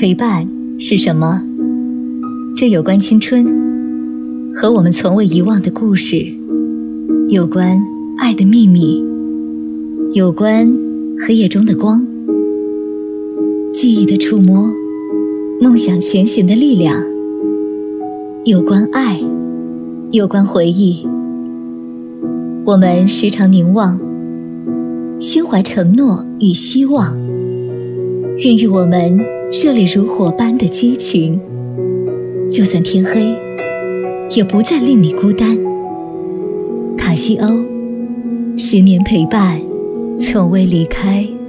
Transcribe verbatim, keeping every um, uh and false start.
陪伴是什么？这有关青春，和我们从未遗忘的故事，有关爱的秘密，有关黑夜中的光，记忆的触摸，梦想前行的力量，有关爱，有关回忆。我们时常凝望，心怀承诺与希望，孕育我们热烈如火般的激情。就算天黑，也不再令你孤单。卡西欧，十年陪伴，从未离开。